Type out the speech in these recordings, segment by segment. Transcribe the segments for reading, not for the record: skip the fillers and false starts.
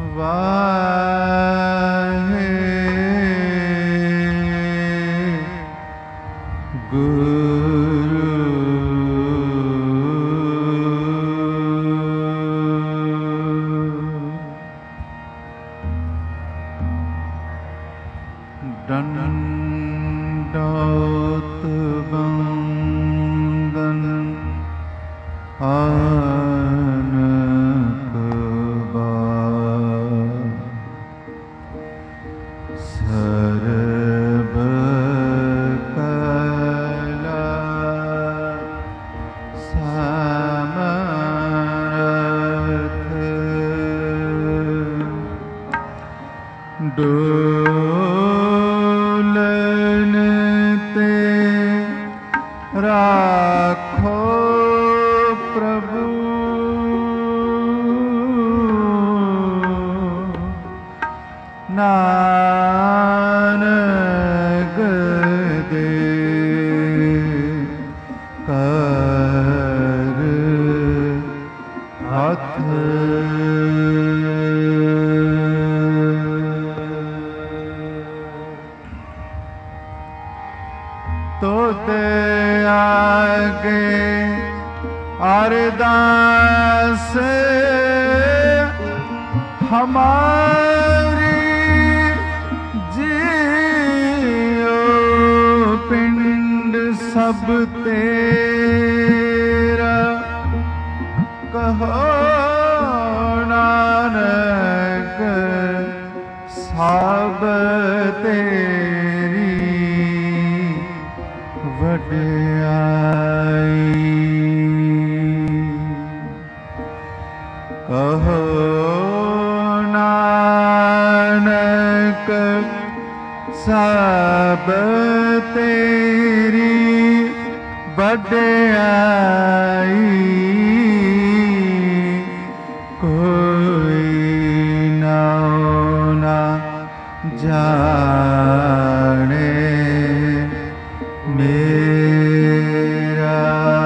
दंडोत वंदन आनक बार सर्व कला समर्थ डोलन ते राखो प्रभु नानक दे कर हथ तो ते आगे अरदास हमारी जियो पिंड सब तेरा कहो नानक सब तेरी वड्याई कहो नानक सब तेरी वड्याई कोई ना जाने मेरा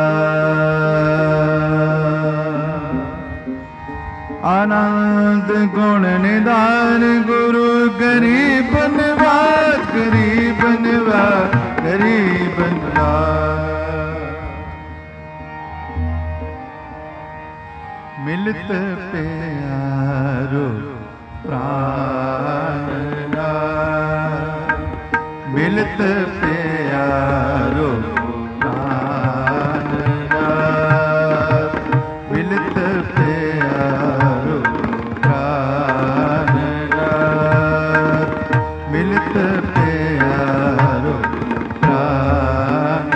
आनंद गुण निदान गुरु गरीब निवार गरीब निवार गरीब निवार मिलत प्यारो प्राण मिलत प्यारो प्राण मिलत प्यारो प्राण मिलत प्यारो प्राण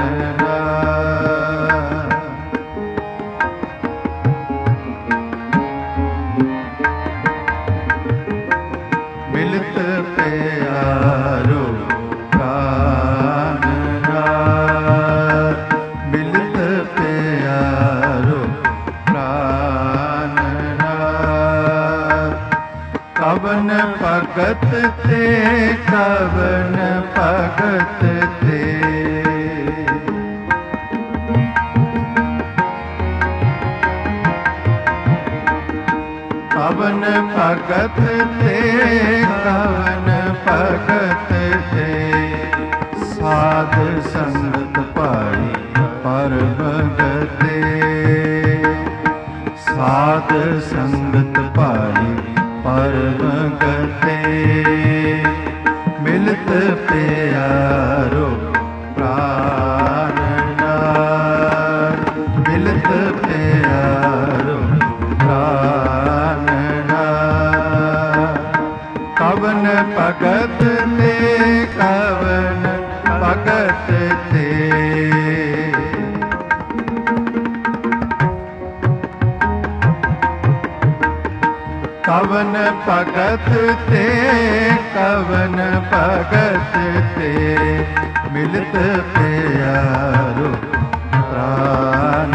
मिलत प्यारो प्राण मिलत प्यारो प्राण कवन भगत ते कवन भगत ते कवन भगत ते कवन भगत ते साध संगत पाई पर भगते साध संगत पाई पर भगते मिलत प्यारो प्राण मिलत प्यारो प्राण कवन भगत ते कवन भगत ते कवन भगत ते कवन भगत ते मिलत प्यारो प्राण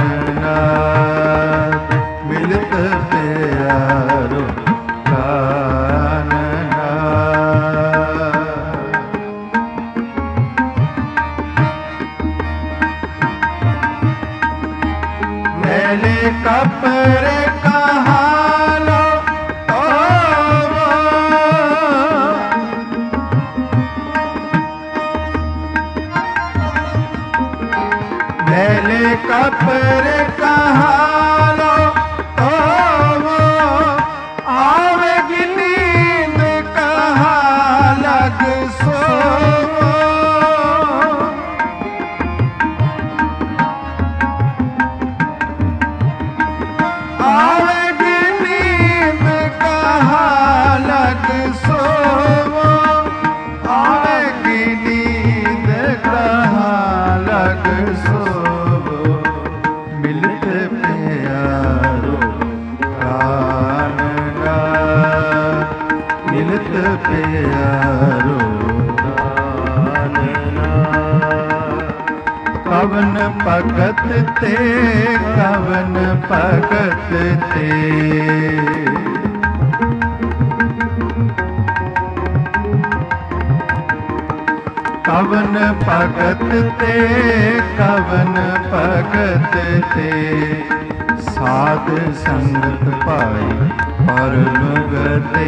मिलत प्यारो प्राण मैंने कपड़े कहा लो तो पहले कपर कहालो तो वो आवेगी नींद कहाँ लग सो। आवेगी नींद कहाँ लग सो। आवेगी नींद कहाँ लग सो। मिलते प्यारो प्राण का, मिलते प्यारो प्राण का। कवन भगत ते, कवन भगत ते। कवन भगत ते, कवन भगत ते। साध संगत पाई परम गते।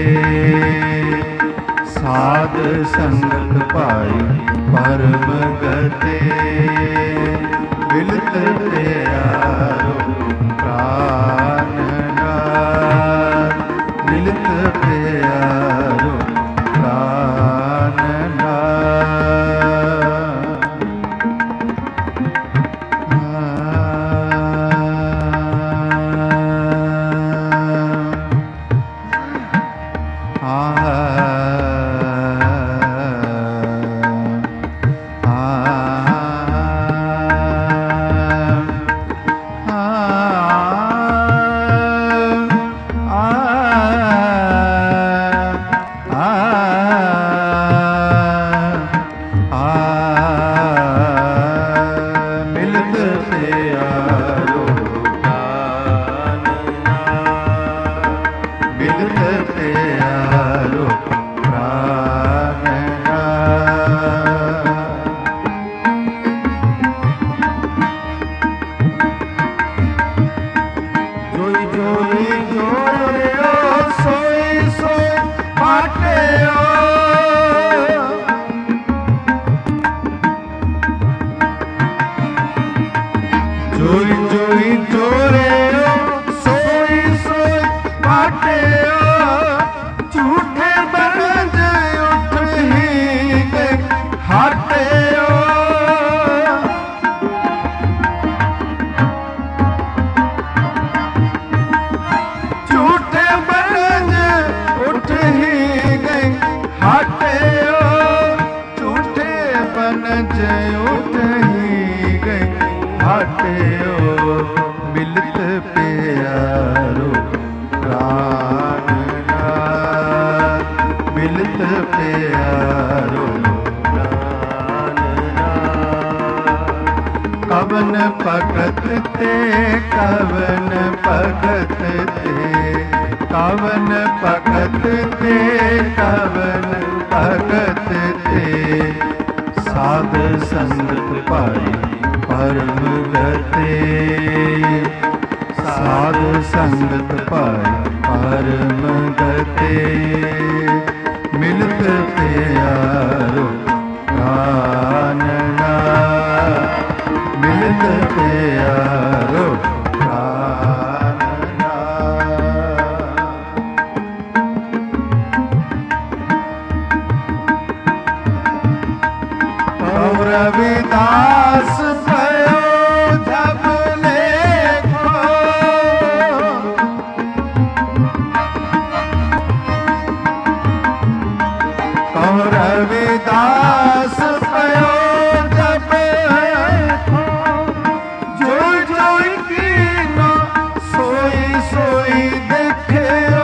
साध संगत पाई परम गते। मिलत प्यारो प्राण नाथ, मिलत प्यारो प्राण नाथ। जोई जोई जोरे सोई सोई पाटे। झूठे बरज उठ ही गए हाटे। झूठे बरज उठ ही गए हाटे। झूठे बनज उठ ही गए हाटे। मिलत प्यारो प्राण नाथ, मिलत प्यारो प्राण नाथ। कवन भगत ते, कवन भगत ते। कवन भगत ते, कवन भगत ते। साध संगत पाई परम गते। साध संगत पाई परम गते। मिलत प्यारो प्राण नाथ, मिलत प्यारो प्राण नाथ। रविदास भयो जब लेखो। रविदास भयो जब लेखो। जोई जोई कीनो सोई सोई देखियो।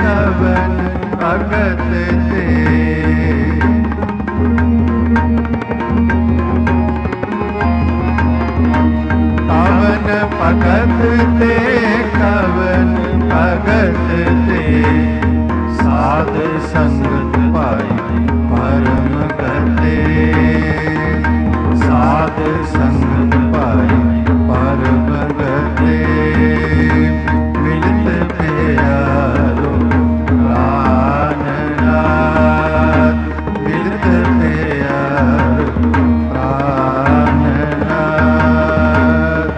भगत ते ਸੰਗਤ ਪਾਈ ਪਰਮ ਗਤੇ ਸਾਧ ਸੰਗਤ ਪਾਈ ਪਰਮ ਗਤੇ ਮਿਲਤ ਪਿਆਰੋ ਪ੍ਰਾਨ ਨਾਥ ਮਿਲਤ ਪਿਆਰੋ ਪ੍ਰਾਨ ਨਾਥ।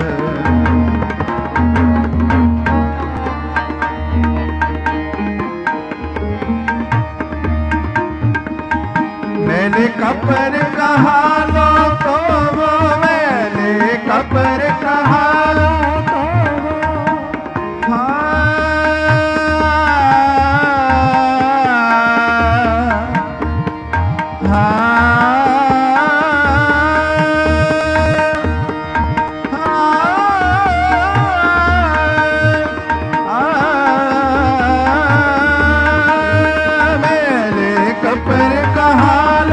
मैंने कपर कहा लो तो वो मैंने कपर कहा लो तो वो मैंने कपर कहा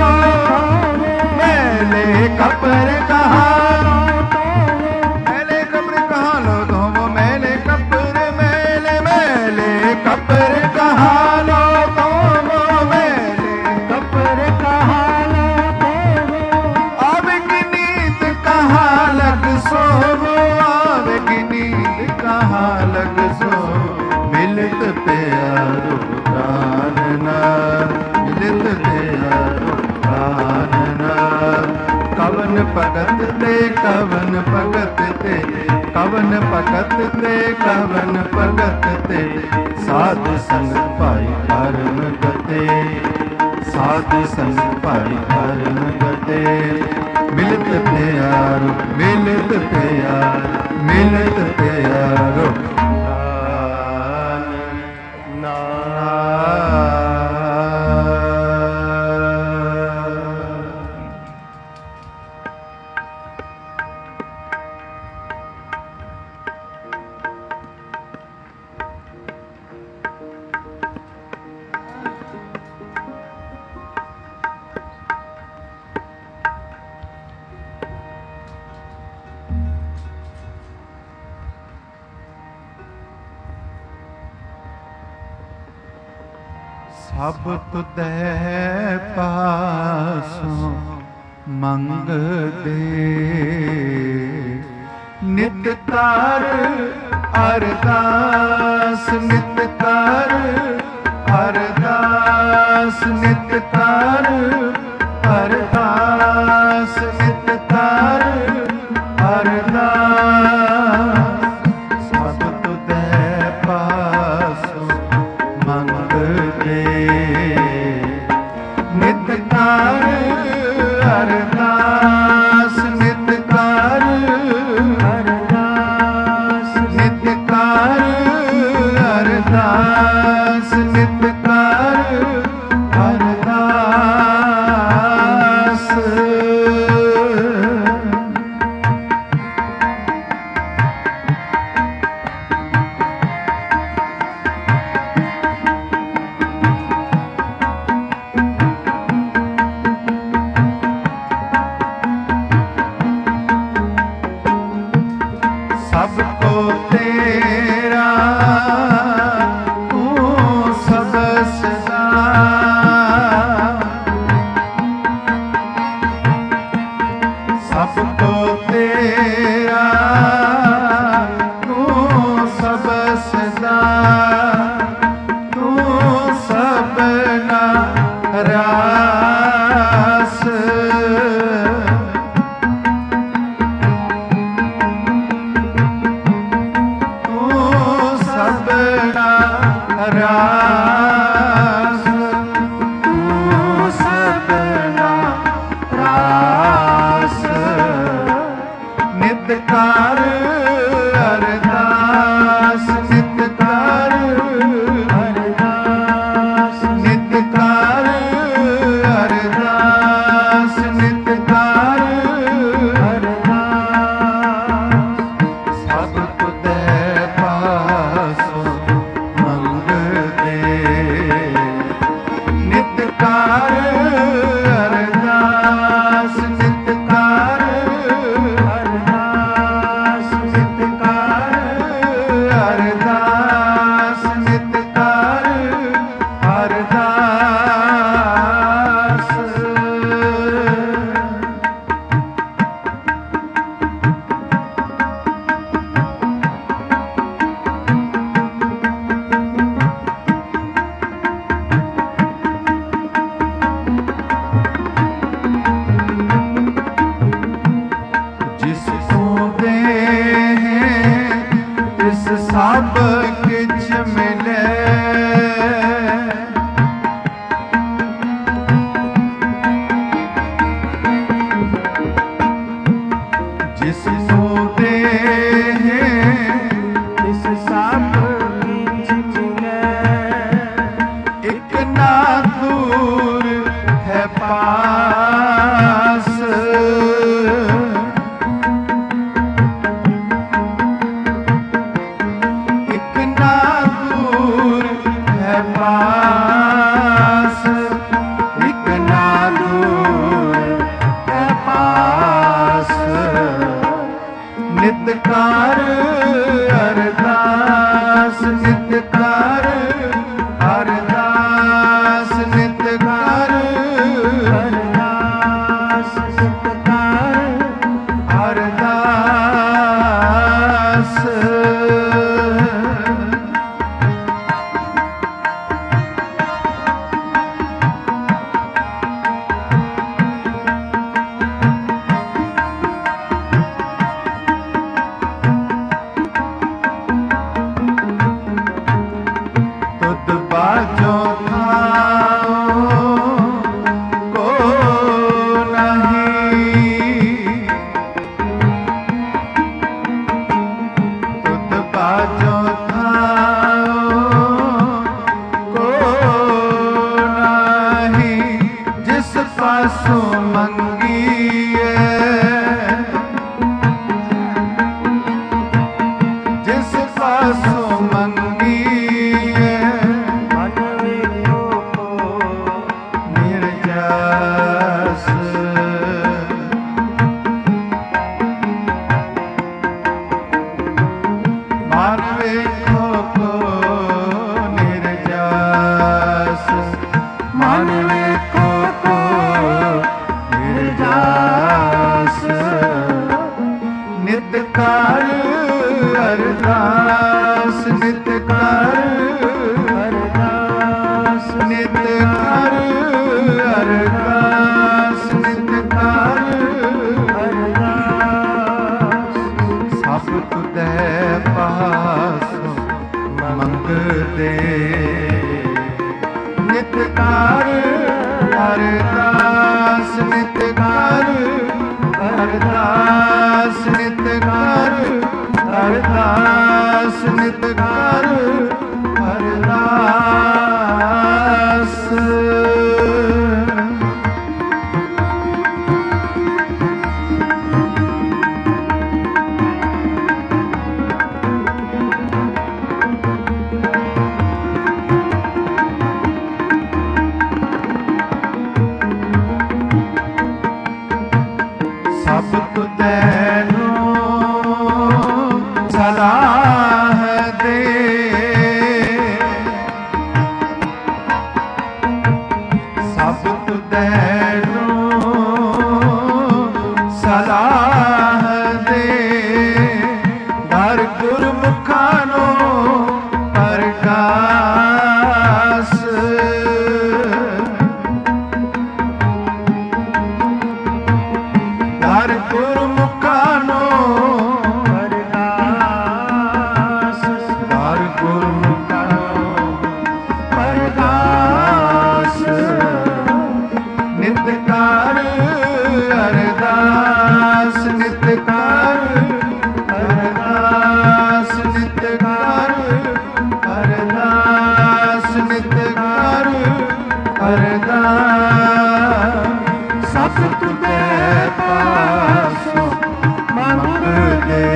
कपर कहा लो मैले कपर कहा लो तो वो मैले कपर मैले मैले कपर कहा लो तो वो मैले कपर कहा लो तो वो अब की नींद कहाँ लग सो वो अब की नींद कहाँ लग सो मिलत प्यारो प्राण नाथ मिलत प्यारो प्राण नाथ। कवन भगत ते कवन भगत ते कवन भगत ते कवन भगत ते साध संग पाई परम गते साध संग पाई परम गते मिलत प्यारो मिलत प्यारो मिलत प्यारो ਸਭ ਤੁਧੈ ਪਾਸੋਂ ਮੰਗਦੇ ਨਿਤ ਕਰ ਅਰਦਾਸ ਨਿਤ ਕਰ ਅਰਦਾਸ ਨਿਤ ਕਰ ਅਰਦਾਸ ਨਿਤ ਕਰ ਅਰਦਾਸ ਸਭ ਤੁਧੈ ਪਾਸੋਂ ਮੰਗਦੇ ਨਿਤ ਕਰ ਅਰਦਾਸ ਨਿਤ ਕਰ ਅਰਦਾਸ ਨਿਤ ਕਰ ਅਰਦਾਸ ਨਿਤ ਕਰ ਅਰਦਾਸ। ਸਭ ਕੋ ਤੇਰਾ ਤੂੰ ਸਭ ਸਦਾ ਸਭ ਕੋ ਤੇਰਾ ਤੂੰ ਸਭ ਸਦਾ ਤੂੰ ਸਭਨਾ ਰਾਸ ਰਾਸ ਤੂੰ ਸਭਨਾ ਰਾਸ ਨਿਤ ਕਰ ਅਰਦਾਸ ਨਿਤ ਕਰ ਅਰਦਾਸ ਨਿਤ ਕਰ ਅਰਦਾਸ ਨਿਤ ਕਰ ਅਰਦਾਸ ਸਭ ਤੁਧੈ ਪਾਸੋਂ ਮੰਗਦੇ ਸਭ ਕਿਛ ਮਿਲੇ ਜਿਸ ਨੂੰ ਦੇ ਤਿਸ ਸਭ ਕਿਛ ਮਿਲੇ ਇੱਕ ਨਾ ਦੂਰ ਹੈ ਪਾਸ ਇੱਕ ਨਾ ਦੂਰ ਹੈ ਪਾਸ ਇੱਕ ਨਾ ਦੂਰ ਹੈ ਪਾਸ ਨਿਤ ਕਰ ਅਰਦਾਸ ਨਿਤ ਕਰ ਅਰਦਾਸ ਨਿਤ ਕਰ ਅਰਦਾਸ ਨਿਤ ਕਰ ਅਰਦਾਸ ਤੁਧ ਬਾਝੋਂ ਥਾਉ ਕੋ ਨਹੀਂ ਤੁਧ ਬਾਝੋਂ ਥਾਉ ਕੋ ਨਹੀਂ ਜਿਸ ਪਾਸੋਂ ਮੰਗੀਏ ਜਿਸ ਪਾਸੋਂ ਮੰਗੀਏ ਮਨ ਵੇਖੋ ਨਿਰਜਸ ਮਨ ਵੇਖੋ ਕੋ ਨਿਰਜਸ ਮਨ ਵੇਖੋ ਕੋ ਨਿਰਜਸ ਨਿਤ ਕਰ ਅਰਦਾਸ ਨਿਤ ਕਰ ਅਰਦਾਸ ਨਿਤ ਕਰ ਅਰਦਾਸ ਨਿਤ ਕਰ ਅਰਦਾਸ ਸਭ ਤੁਧੈ ਪਾਸੋਂ ਮੰਗਦੇ ਨਿਤ ਕਰ ਅਰਦਾਸ ਨਿਤ ਕਰ ਅਰਦਾਸ ਨਿਤ ਕਰ ਅਰਦਾਸ ਨਿਤ ਕਰ ਅਰਦਾਸ ਸਭ ਤੈਨੂੰ ਸਲਾਹ ਦੇ ਸਭ ਤੈਨੂੰ ਸਲਾਹ ਦੇ ਦਰ ਗੁਰਮੁਖਾਂ ਨੂੰ ਪ੍ਰਕਾਸ਼ ਦਰ ਗੁਰਮੁਖਾਂ ਨੂੰ ਅਰਦਾਸ ਦਰ ਗੁਰਮੁਖਾਂ ਨੂੰ ਪ੍ਰਕਾਸ਼ ਨਿਤ ਕਰ ਅਰਦਾਸ ਨਿਤ ਕਰ ਅਰਦਾਸ ਨਿਤ ਕਰ ਅਰਦਾਸ ਨਿਤ ਕਰ ਅਰਦਾਸ ਸਭ ਤੁਧੇ ਪਾਸੋਂ ਮੰਗਦੇ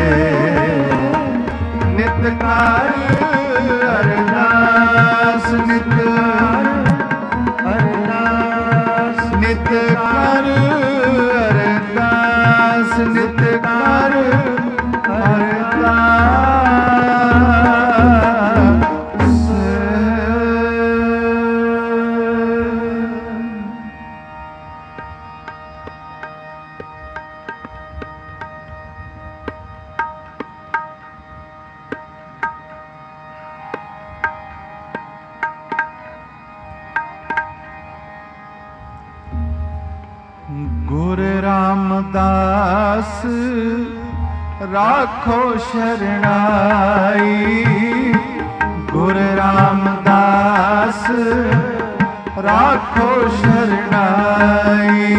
ਨਿਤ ਕਰ ਅਰਦਾਸ ਨਿਤ ਅਰਦਾਸ ਨਿਤ ਕਰ ਅਰਦਾਸ ਨਿਤ ਕਰ ਗੁਰ ਰਾਮਦਾਸ ਰਾਖੋ ਸ਼ਰਣਾਈ राखो शरणाई।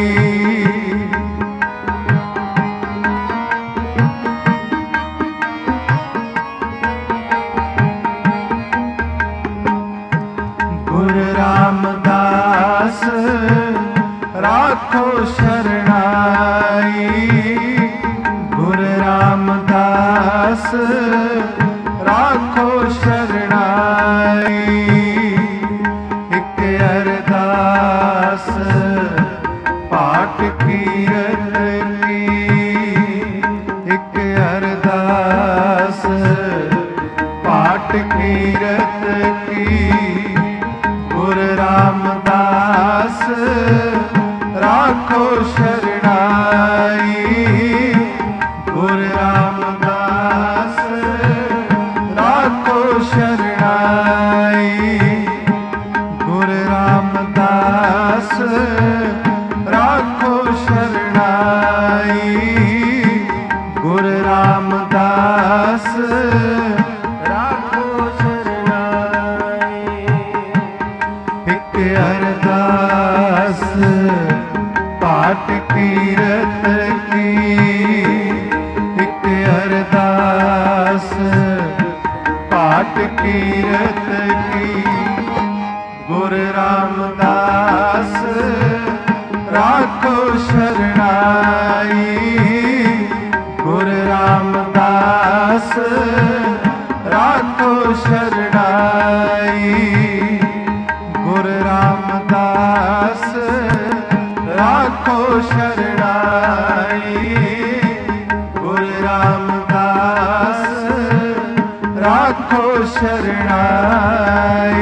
गुरु रामदास राखो शरणाई। गुरु रामदास राखो शरणाई। एक अरदास पाठ कीरत की। एक अरदास पाठ कीरत की। गुरु रामदास राखो शरणाई। गुरु रामदास राखो शरणाई। गुरु रामदास राखो शरणाई। गुरु रामदास राखो शरणाई। एक अरदास पाठ कीरत की। एक अरदास पाठ कीरत की। गुरु रामदास राखो शरणाई। गुरु रामदास राखो शरणाई। गुरु रामदास राखो शरणाई। गुरु रामदास राखो शरणाई।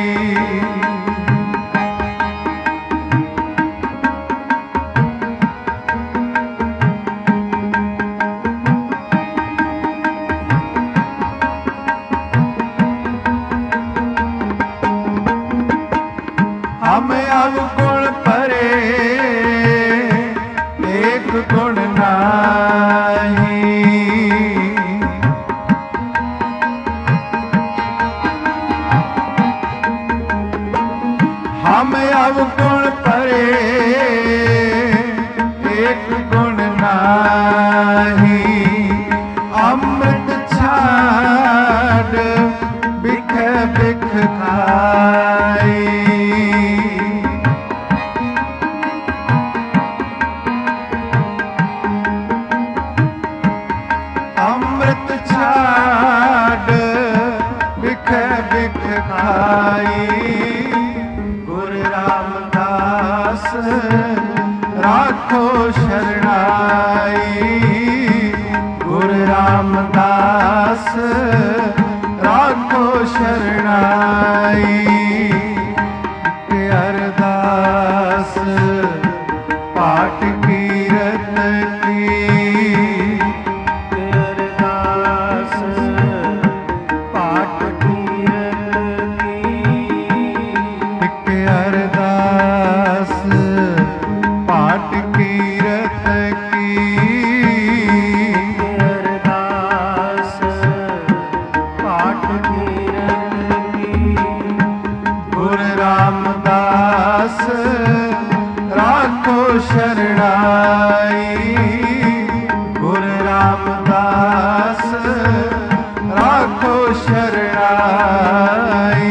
हम अवगुण परे एक गुण नाही। हम अवगुण परे एक गुण नाही। अमृत छाड़ बिख बिख खाई। अमृत छाड़ बिख बिख खाई। गुरु रामदास राखो शरणाई। गुरु रामदास राखो शरणाई। अरदास पाठ कीरत की। अरदास पाठ कीरत की। अरदास पाठ कीरत की। अरदास पाठ कीरत की। गुरु रामदास राखो शरणाई। गुरु रामदास राखो शरणाई।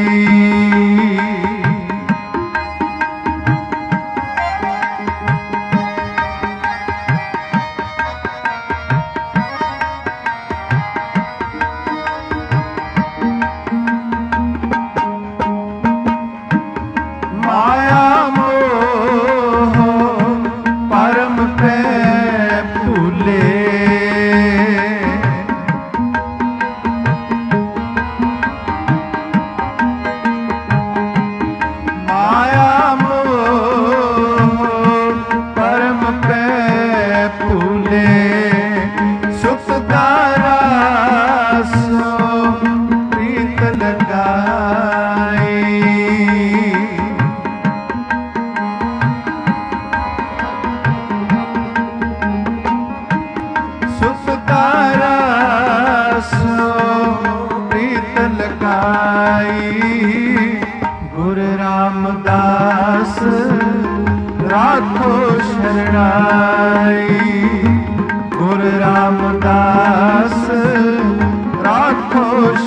माया मोह परम पे भूले। माया मोह परम पे भूले। सुख दारा सो प्रीत लगाई। सुख दारा सो प्रीत लगाई। गुरु रामदास ਸ਼ਰਣਾਈ। ਗੁਰ ਰਾਮਦਾਸ ਰਾਖੋ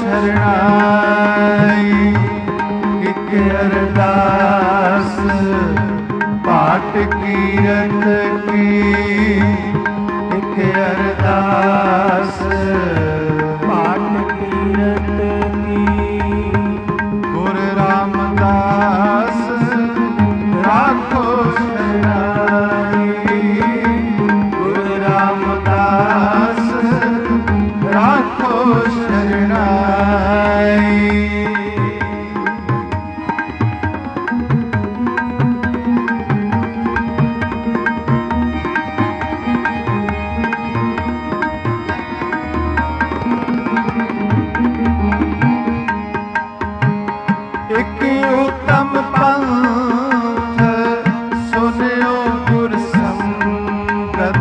ਸ਼ਰਣਾਈ। ਇਕ ਅਰਦਾਸ ਪਾਠ ਕੀਰਤ ਕੀ। ਇਕ ਅਰਦਾਸ ਪਾਠ ਕੀਰਤ ਕੀ। ਗੁਰ ਰਾਮਦਾਸ ਰਾਖੋ ਸ਼ਰਣਾਈ। ਗੁਰ ਰਾਮਦਾਸ ਰਾਖੋ ਸ਼ਰਣਾਈ। ਇਕ ਉਤਮ ਪੰਥ ਸੁਨਿਓ ਗੁਰ ਸੰਗਤ।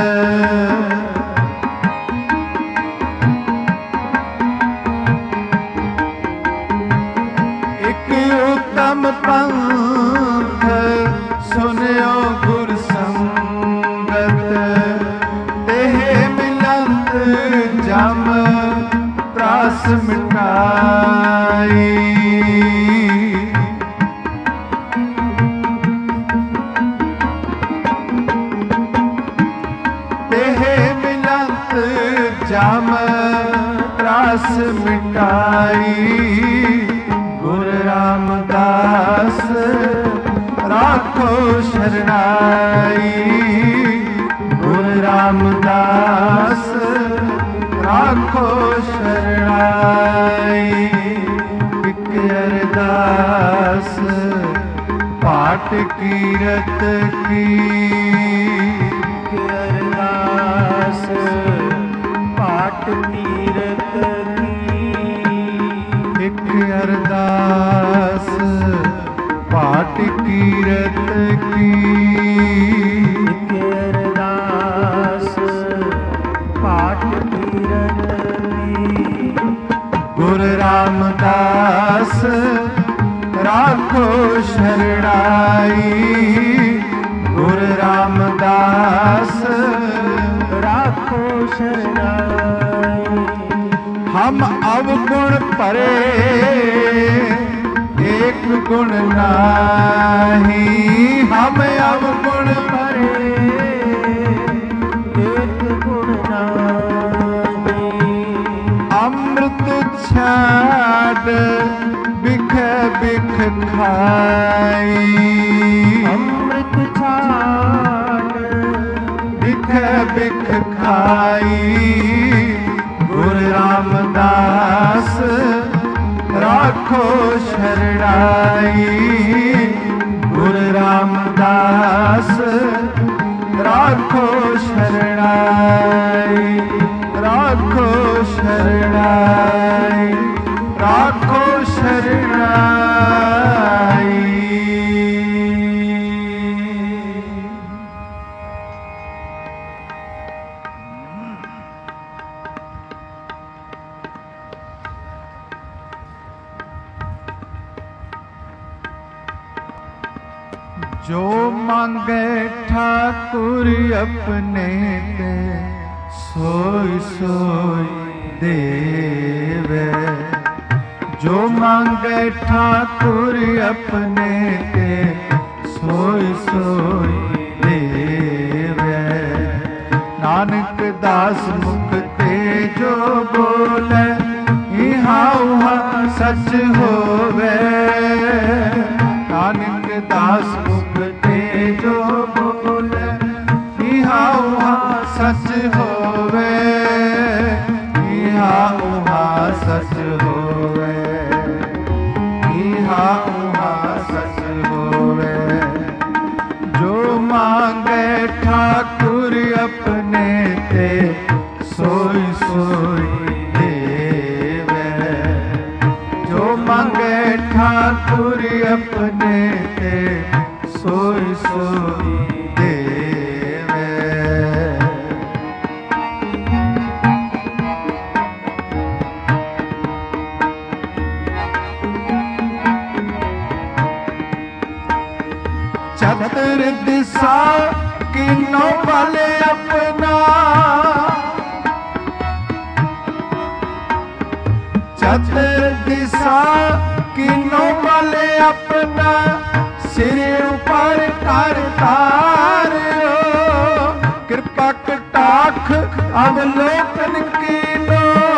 ਇਕ ਉਤਮ ਪੰਥ ਸੁਨਿਓ ਗੁਰ ਸੰਗਤ। ਤੇਹ ਮਿਲੰਤ ਜਮ ਤਰਾਸ ਮਿਟਾਈ। ਜਮ ਤਰਾਸ ਮਿਟਾਈ। ਗੁਰ ਰਾਮਦਾਸ ਰਾਖੋ ਸ਼ਰਣਾਈ। ਗੁਰ ਰਾਮਦਾਸ ਰਾਖੋ ਸ਼ਰਣਾਈ। ਇਕ ਅਰਦਾਸ ਪਾਠ ਕੀਰਤ ਕੀ। ਅਰਦਾਸ ਪਾਠ ਕੀਰਤ ਕੀ। ਇਕ ਅਰਦਾਸ ਪਾਠ ਕੀਰਤ ਕੀ। ਇਕ ਅਰਦਾਸ ਪਾਠ ਕੀਰਤ ਕੀ। ਗੁਰ ਰਾਮਦਾਸ ਰਾਖੋ ਸ਼ਰਣਾਈ। ਗੁਰ ਰਾਮਦਾਸ ਰਾਖੋ ਸ਼ਰਣਾਈ। ਹਮ ਅਵਗੁਣ ਭਰੇ ਏਕ ਗੁਣ ਨਾਹੀ। ਹਮ ਅਵਗੁਣ ਭਰੇ ਏਕ ਗੁਣ ਨਾਹੀ। ਅੰਮ੍ਰਿਤ ਛਾੜ ਬਿਖ ਬਿਖ ਖਾਈ। ਅੰਮ੍ਰਿਤ ਛਾੜ ਬਿਖ ਬਿਖ ਖਾਈ। ਗੁਰ ਰਾਮਦਾਸ ਰਾਖੋ ਸ਼ਰਣਾਈ। ਗੁਰ ਰਾਮਦਾਸ ਰਾਖੋ ਸ਼ਰਣਾਈ। ਰਾਖੋ ਸ਼ਰਣਾਈ। ਰਾਖੋ ਸ਼ਰਣਾਈ। ਜੋ ਮੰਗੇ ਠਾਕੁਰ ਆਪਣੇ ਤੇ ਸੋਈ ਸੋਈ ਦੇਵੇ। ਜੋ ਮੰਗੇ ਠਾਕੁਰ ਆਪਣੇ ਤੇ ਸੋਈ ਸੋਈ ਦੇਵੇ। ਨਾਨਕ ਦਾਸ ਮੁਖ ਤੇ ਜੋ ਬੋਲੇ ਇਹਾਂ ਉਹਾਂ ਸੱਚ ਹੋਵੇ। ਨਾਨਕ ਦਾਸ ਮੁਖ ਤੇ ਜੋ ਬੋਲੇ ਇਹਾਂ ਉਹਾਂ ਸੱਚ ਹੋਵੇ। ਇਹਾਂ ਉਹਾਂ ਸੱਚ ਹੋਵੇ। ਇਹਾਂ ਉਹਾਂ ਸੱਚ ਹੋਵੇ। ਜੋ ਮੰਗੇ ਠਾਕੁਰ ਆਪਣੇ ਤੇ ਸੋਈ ਸੋਈ ਦੇਵੇ। ਜੋ ਮੰਗੇ ਠਾਕੁਰ ਆਪਣੇ ਤੇ ਸੋਈ ਸੋਈ ਦੇਵੇ। ਚਤੁਰ ਦਿਸ਼ਾ कीनो बल अपना चतुर दिशा कीनो बल अपना सिर ऊपर कर तारो कृपा कटाख अवलोकन कीनो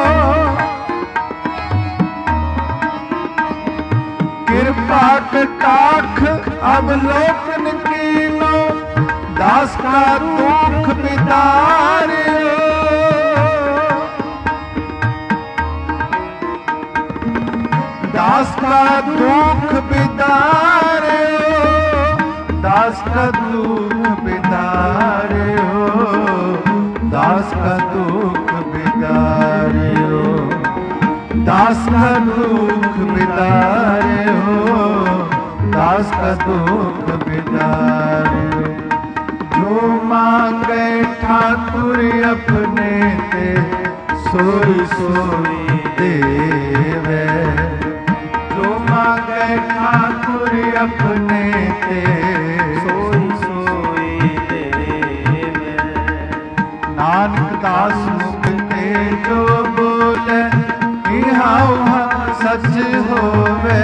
कृपा कटाख अवलोकन कीनो दास का दुख बिदारो दास का दुख बिदारे हो दास का दुख बिदारे हो दास का दुख बिदारे हो दास का दुख बिदारे हो दास का दुख बिदारे हो जो मांगे ठाकुर अपने ते सोई सोई देवे मांगे ठाकुर अपने ते सोई सोई देवे नानक दास मुख ते जो बोले इहाँ उहाँ सच होवे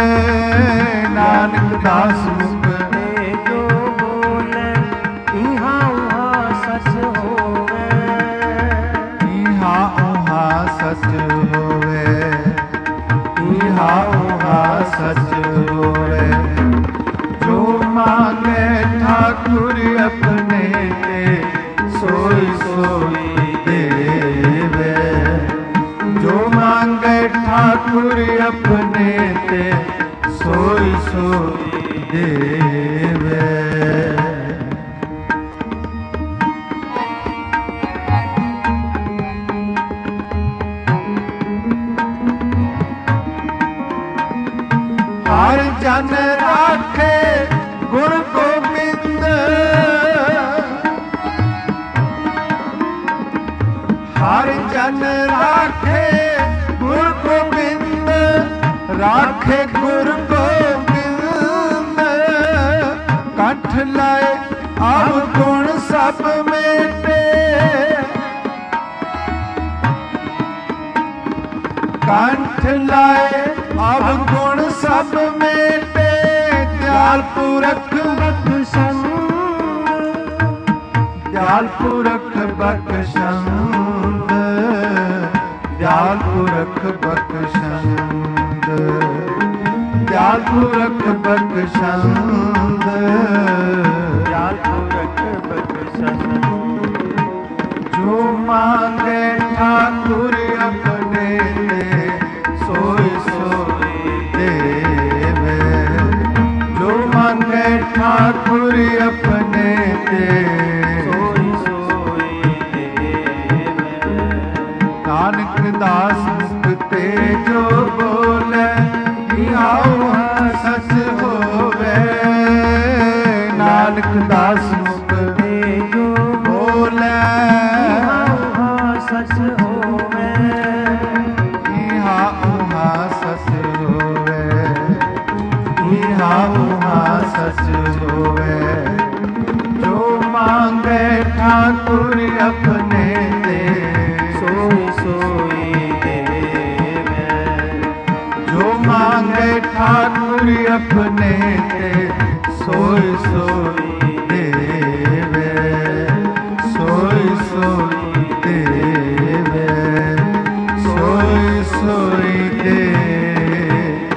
नानक दास मुख ते जो बोले इहाँ उहाँ सच होवे इहाँ उहाँ सच होवे इहाँ सच होवे जो मांगे ठाकुर अपने ते सोई सोई देवे जो मांगे ठाकुर अपने ते सोई सोई देवे हर जन राखे गुर गोबिंद हर जन राखे गुर गोबिंद राखे गुर गोबिंद कंठ लाए अब गुण सब मेटे कंठ लाए अब गुण सब मेटे दयाल पुरख बख्शंद दयाल पुरख बख्शंद दयाल पुरख बख्शंद दयाल पुरख बख्शंद दयाल पुरख बख्शंद जो मांगे ठाकुर अपने ते सोई सोई देवे जो मांगे ठाकुर अपने ते सोई सोई देवे नानक दास मुख ते जो बोले इहाँ सच होवे नानक दास मुख ते जो बोले सच होवे इहाँ उहाँ सच होवे इहाँ उहाँ सच होवे जो मांगे ठाकुर अपने ते सोई सोई देवे जो मांगे ठाकुर अपने ते सोई सोई देवे सोई सोई देवे सोई सोई देवे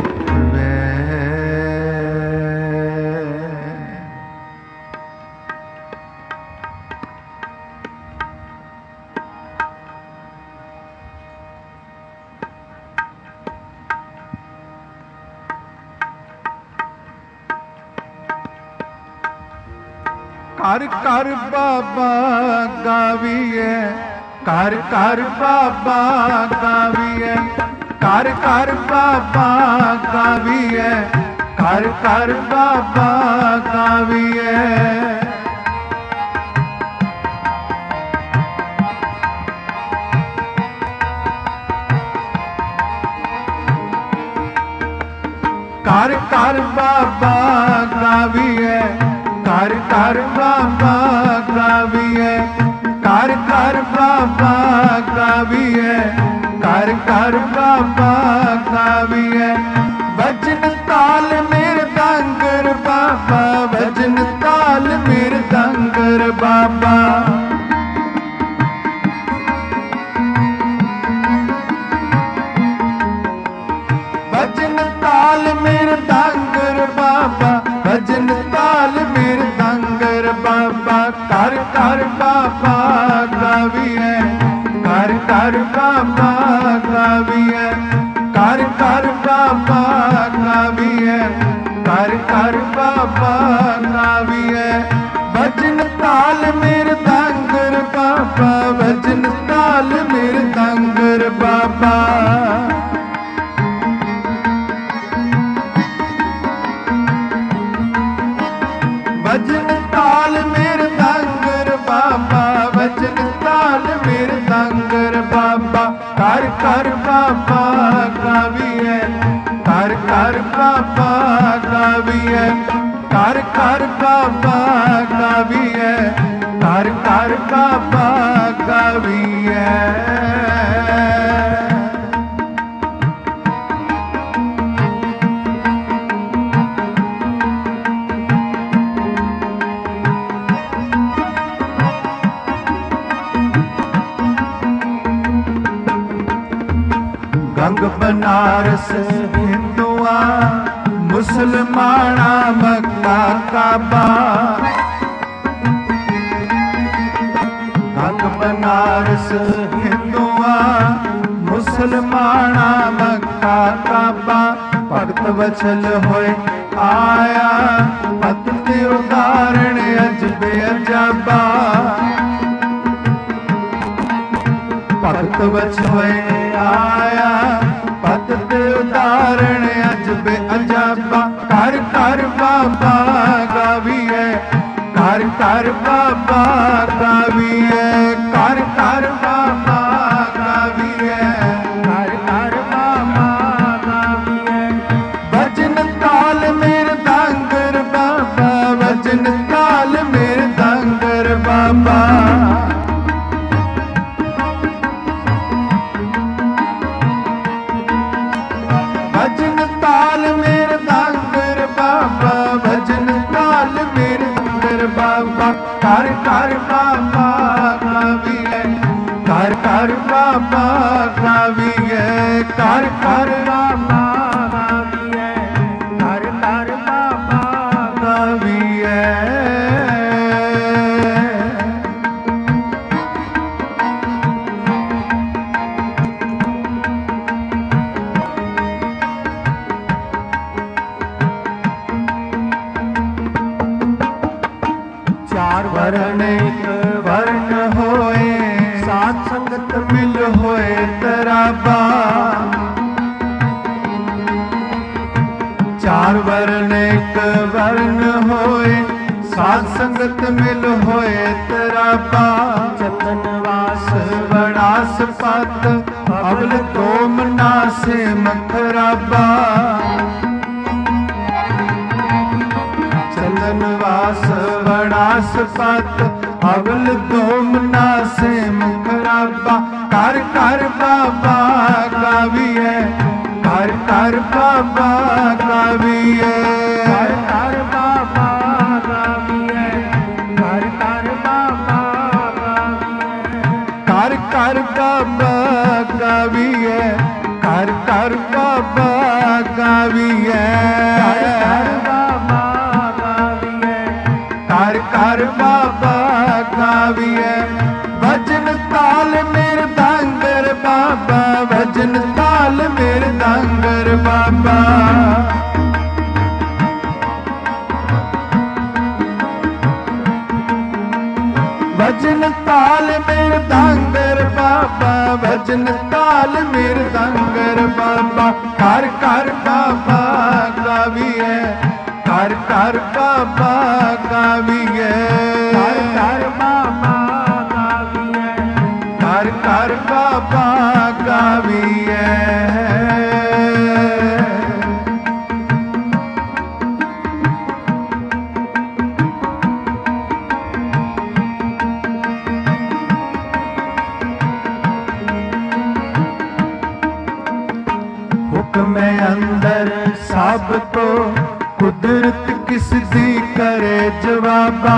कर कर बाबा गाविए कर कर बाबा गाविए कर कर बाबा गाविए कर कर बाबा गाविए कर कर बाबा गाविए कर ਕਰ ਕਰ ਬਾਬਾ ਗਾਵੀਐ, ਕਰ ਕਰ ਬਾਬਾ ਗਾਵੀਐ, ਕਰ ਕਰ ਬਾਬਾ ਗਾਵੀਐ। ਵਜਨ ਤਾਲ ਮਿਰਦੰਗਰ ਬਾਬਾ, ਵਜਨ ਤਾਲ ਮਿਰਦੰਗਰ ਬਾਬਾ। ਵਜਨ ਤਾਲ ਮਿਰਦੰਗਰ ਬਾਬਾ, ਵਜਨ ਤਾਲ ਮਿਰਦੰਗਰ ਬਾਬਾ। ਕਰ ਕਰ ਬਾਬਾ ਗਾਵੀਐ, ਕਰ ਕਰ ਬਾਬਾ ਗਾਵੀਐ, ਕਰ ਕਰ ਬਾਬਾ ਗਾਵੀਐ, ਕਰ ਕਰ ਬਾਬਾ ਗਾਵੀਐ। ਵਜਨ ਤਾਲ ਮਿਰਦੰਗਰ ਬਾਬਾ, ਵਜਨ ਤਾਲ ਮਿਰਦੰਗਰ ਬਾਬਾ। ਵਜਨ ਤਾਲ ਮਿਰਦੰਗਰ ਬਾਬਾ, ਵਜਨ ਤਾਲ ਮਿਰਦੰਗਰ ਬਾਬਾ। ਕਰ ਕਰ ਬਾਬਾ ਗਾਵੀਐ, ਕਰ ਕਰ ਬਾਬਾ ਗਾਵੀਐ, ਕਰ ਕਰ ਬਾਬਾ ਗਾਵੀਐ, ਕਰ ਕਰ ਬਾਬਾ ਗਾਵੀਐ। ਗੰਗ ਬਨਾਰਸ ਹਿੰਦੂਆਂ, ਮੁਸਲਮਾਨਾਂ ਮੱਕਾ ਕਾਬਾ। ਗੰਗ ਬਨਾਰਸ ਹਿੰਦੂਆਂ, ਮੁਸਲਮਾਨਾਂ ਮੱਕਾ ਕਾਬਾ। ਭਗਤ ਵਛਲ ਹੋਏ ਆਇਆ, ਪਤ ਤੇ ਉਦਾਹਰਣ ਅਜਬੇ ਅਜਾਬਾ। ਭਗਤ ਵਛ ਹੋਏ ਆਇਆ, ਪਤ ਤੇ ਉਦਾਹਰਣ ਅਜਬੇ ਅਜਾਬਾ। ਕਰ ਕਰ ਬਾਬਾ ਗਾਵੀਐ, ਕਰ ਕਰ ਬਾਬਾ ਗਾਵੀਐ, ਕਰ ਕਰ ਬਾਬਾ ਗਾਵੀਐ, ਕਰ ਕਰ ਬਾਬਾ ਗਾਵੀਐ। ਵਜਨ ਤਾਲ ਮਿਰਦੰਗਰ ਬਾਬਾ, ਵਜਨ ਤਾਲ ਮਿਰਦੰਗਰ ਬਾਬਾ। ਵਜਨ ਤਾਲ ਮਿਰਦੰਗਰ ਬਾਬਾ, ਵਜਨ ਤਾਲ ਮਿਰਦੰਗਰ ਬਾਬਾ। ਕਰ ਕਰ ਬਾਬਾ ਗਾਵੀਐ, ਕਰ ਕਰ ਬਾਬਾ ਗਾਵੀਐ, ਕਰ ਕਰ ਬਾਬਾ ਗਾਵੀਐ, ਕਰ ਕਰ ਬਾਬਾ ਗਾਵੀਐ। ਚਾਰ ਵਰਨ ਇੱਕ ਵਰਨ ਹੋਏ, ਸਾਧ ਸੰਗਤ ਮਿਲ ਹੋਏ ਤਰਾਬਾ। ਚਾਰ ਵਰਨ ਇੱਕ ਵਰਨ ਹੋਏ, ਸਾਧ ਸੰਗਤ ਮਿਲ ਹੋਏ ਤਰਾਬਾ। ਚੰਦਨ ਵਾਸ ਵਣਾਸ ਪਤ, ਅਵਲ ਤੋਂ ਮਨਾਸੇ ਮਖਰਾਬਾ। ਚੰਦਨ ਵਾਸ ਵਣਾਸ ਪਤ, ਅਵਲ ਤੋਂ ਮਨਾਸੇ ਮਖਰਾਬਾ। ਕਰ ਕਰ ਬਾਬਾ ਗਾਵੀਐ, ਕਰ ਕਰ ਬਾਬਾ ਗਾਵੀਐ, ਕਰ ਕਰ ਬਾਬਾ ਗਾਵੀਐ, ਕਰ ਕਰ ਬਾਬਾ ਗਾਵੀਐ। ਕਰ ਕਰ ਬਾਬਾ ਗਾਵੀਐ, ਕਰ ਕਰ ਬਾਬਾ ਗਾਵੀਐ, ਕਰ ਕਰ ਬਾਬਾ ਗਾਵੀਐ, ਕਰ ਕਰ ਬਾਬਾ ਗਾਵੀਐ। ਵਜਨ ਤਾਲ ਮਿਰਦੰਗਰ ਬਾਬਾ, ਵਜਨ ਤਾਲ ਮਿਰਦੰਗਰ ਬਾਬਾ। ਵਜਨ ਤਾਲ ਮਿਰਦੰਗਰ ਬਾਬਾ, ਵਜਨ ਤਾਲ ਮਿਰਦੰਗਰ ਬਾਬਾ। ਕਰ ਕਰ ਬਾਬਾ ਗਾਵੀਐ, ਕਰ ਕਰ ਬਾਬਾ ਗਾਵੀਐ, ਕਰ ਕਰ ਬਾਬਾ ਗਾਵੀਐ, ਕਰ ਕਰ ਬਾਬਾ ਗਾਵੀਐ। ਅੰਦਰ ਸਭ ਤੋਂ ਕੁਦਰਤ ਕਿਸ ਦੀ ਕਰੇ ਜਵਾਬਾ।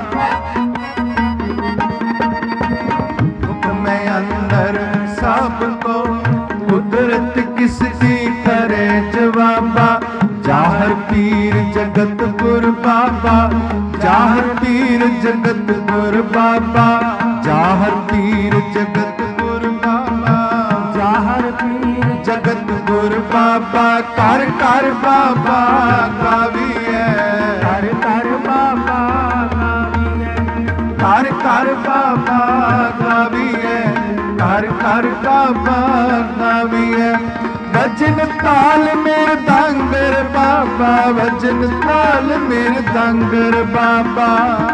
ਹੁਕਮੇ ਅੰਦਰ ਸਭ ਤੋਂ ਕੁਦਰਤ ਕਿਸ ਦੀ ਕਰੇ ਜਵਾਬਾ। ਜਾਹਰ ਪੀਰ ਜਗਤ ਗੁਰ ਬਾਬਾ, ਜਾਹਰ ਪੀਰ ਜਗਤ ਗੁਰ ਬਾਬਾ, ਜਾਹਰ ਪੀਰ ਜਗਤ ਗੁਰ ਬਾਬਾ, ਜਾਹਰ ਪੀਰ ਜਗਤ ਗੁਰ ਬਾਬਾ। ਕਰ ਕਰ ਬਾਬਾ ਗਾਵੀਐ, ਕਰ ਕਰ ਬਾਬਾ ਗਾਵੀਐ, ਕਰ ਕਰ ਬਾਬਾ ਗਾਵੀਐ, ਕਰ ਕਰ ਬਾਬਾ ਗਾਵੀਐ। ਵਜਨ ਤਾਲ ਮੇਰ ਦਾੰਗਰ ਬਾਬਾ, ਵਜਨ ਤਾਲ ਮੇਰ ਦਾੰਗਰ ਬਾਬਾ।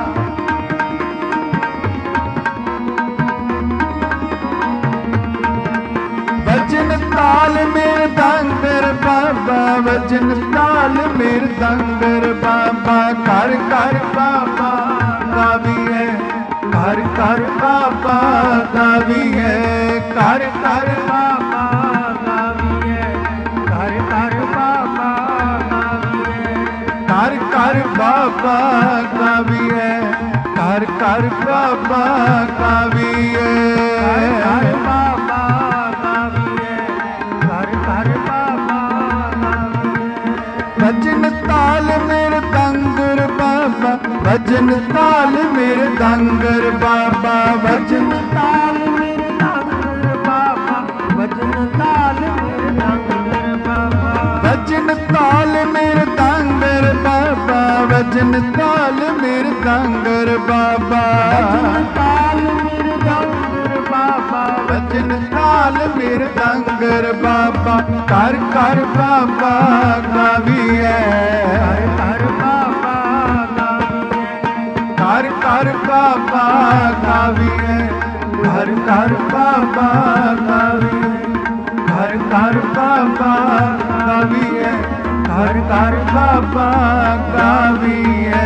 ਵਜਨ ਤਾਲ ਮੇਰ ਦਾੰਗਰ ਬਾਬਾ, ਵਜਨ ਤਾਲ ਮੇਰ ਦਾੰਗਰ ਬਾਬਾ। ਕਰ ਕਰ ਬਾਬਾ ਗਾਵੀਐ, ਕਰ ਕਰ ਬਾਬਾ ਗਾਵੀਐ, ਕਰ ਕਰ ਬਾਬਾ ਗਾਵੀਐ, ਕਰ ਕਰ ਬਾਬਾ ਗਾਵੀਐ, ਕਰ ਕਰ ਬਾਬਾ ਗਾਵੀਐ, ਕਰ ਕਰ ਬਾਬਾ ਗਾਵੀਐ। ਕਰ ਬਾਬਾ ਗਾਵੀਐ, ਕਰ ਕਰ ਬਾਬਾ ਗਾਵੀਐ। ਵਜਨ ਤਾਲ ਮੇਰ ਦਾੰਗਰ ਬਾਬਾ, ਵਜਨ ਤਾਲ ਮੇਰ ਦਾੰਗਰ ਬਾਬਾ, ਵਜਨ ਤਾਲ ਮੇਰੇ ਦਾੰਗਰ ਬਾਬਾ, ਵਜਨ ਤਾਲ ਮੇਰੇ ਦਾੰਗਰ ਬਾਬਾ, ਵਜਨ ਤਾਲ ਮੇਰ ਦਾੰਗਰ ਬਾਬਾ, ਵਜਨ ਤਾਲ ਮੇਰ ਦਾੰਗਰ ਬਾਬਾ। ਵਜਨ ਤਾਲ ਮੇਰੇ ਦਾੰਗਰ ਬਾਬਾ, ਵਜਨ ਤਾਲ ਮੇਰ ਦਾੰਗਰ ਬਾਬਾ। ਕਰ ਕਰ ਬਾਬਾ ਗਾਵੀਐ, ਕਰ ਕਰ ਬਾਬਾ ਗਾਵੀਐ, ਕਰ ਕਰ ਬਾਬਾ ਗਾਵੀਐ, ਕਰ ਕਰ ਬਾਬਾ ਗਾਵੀਐ, ਕਰ ਕਰ ਬਾਬਾ ਗਾਵੀਐ, ਕਰ ਕਰ ਬਾਬਾ ਗਾਵੀਐ।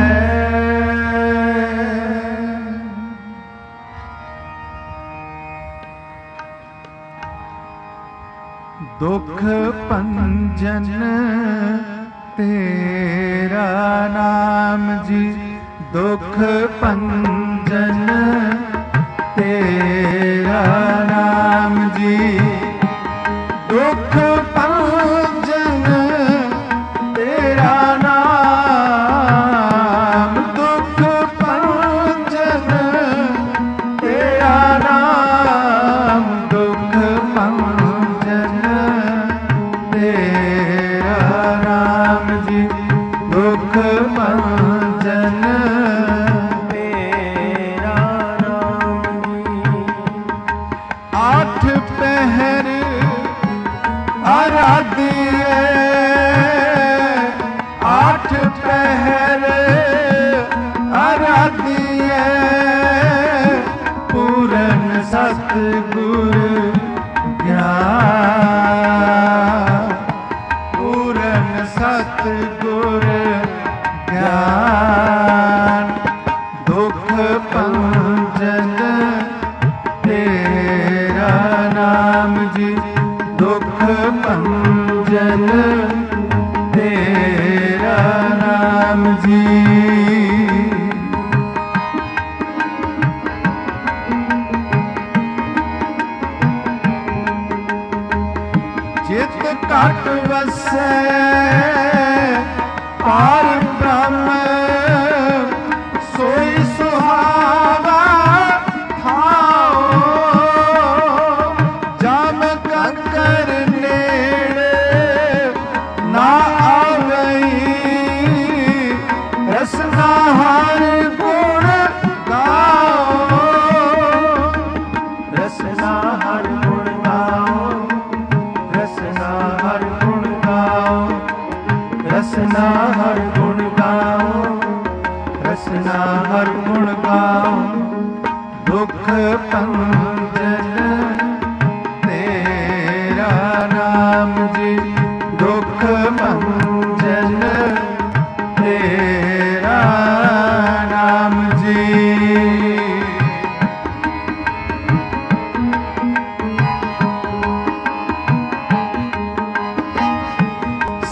ਦੁਖ ਭੰਜਨ ਤੇਰਾ ਨਾਮ ਜੀ, ਦੁਖ ਭੰਜਨ ਤੇਰਾ ਨਾਮ ਜੀ, ਦੁਖ ਭੰਜਨ ਤੇਰਾ ਨਾਮ, ਦੁਖ ਭੰਜਨ ਤੇਰਾ ਨਾਮ, ਦੁਖ ਭੰਜਨ ਤੇਰਾ ਨਾਮ ਜੀ, ਦੁਖ ਭੰਜਨ ਤੇਰਾ ਨਾਮ ਜੀ। ਆਠ ਪਹਿਰ ਆਰਾਧੀਏ, ਆਠ ਪਹਿਰ ਆਰਾਧੀਏ, ਪੂਰਨ ਸਤਿਗੁਰ ਗਿਆਨ, ਪੂਰਨ ਸਤਿਗੁਰ ਗਿਆਨ। ਦੁਖ ਭੰਜਨ ਤੇਰਾ ਨਾਮ ਜੀ, ਦੁਖ ਭੰਜਨ ਤੇਰਾ ਨਾਮ ਜੀ। ਜਿਤ ਘਟ ਵਸੈ ਪਾਰ ਬ੍ਰਹਮ, ਸੋਈ ਸੁਹਾਵਾ ਥਾਉ। ਜਮ ਕੰਕਰ ਨੇੜੇ ਨਾ ਆਵਈ, ਰਸਨਾ ਹਰ ਗੁਣ ਗਾਓ, ਰਸਨਾ ਹਰ ਗੁਣ ਗਾਓ, ਰਸਨਾ ਹਰ ਗੁਣ ਗਾਓ, ਰਸਨਾ ਹਰ ਗੁਣ ਗਾਓ, ਰਸਨਾ ਹਰ ਗੁਣ ਗਾਓ। ਦੁਖ ਭੰਜਨ ਤੇਰਾ ਨਾਮ ਜੀ, ਦੁਖ ਭੰਜਨ ਤੇਰਾ ਨਾਮ ਜੀ।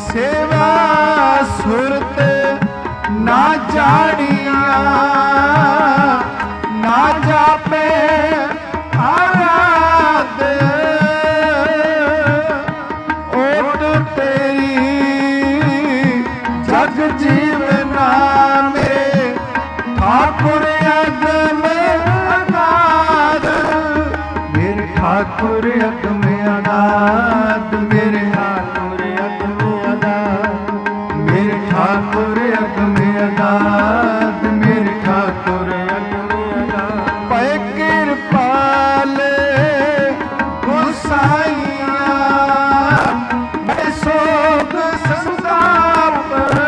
सेवा सुरत ना जानिया ना जापे आराध ओट तेरी जग जीवना में ठाकुर अगम अनाद मेरे ठाकुर अगम अनाद मेरे ठाकुर अगम अनाद मेरे ठाकुर अगम अनाद मेरे ठाकुर अगम अनाद पै कृपाल गोसाइया मैं सोग संताप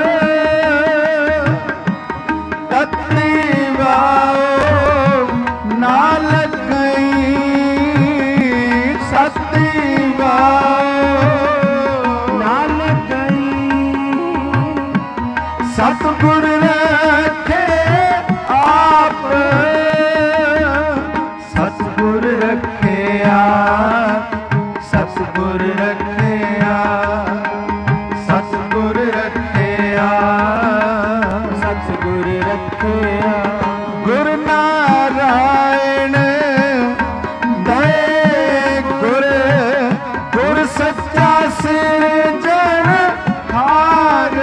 तत्ती वाओ ना लग गई सती ना लग गई सतगुर रखे आप सतगुर रखे आप सतगुर रखे आप सतगुर रखे आप सतगुर रखे आप गुरु नारायण दए गुर गुर सच्चा सिरजन हार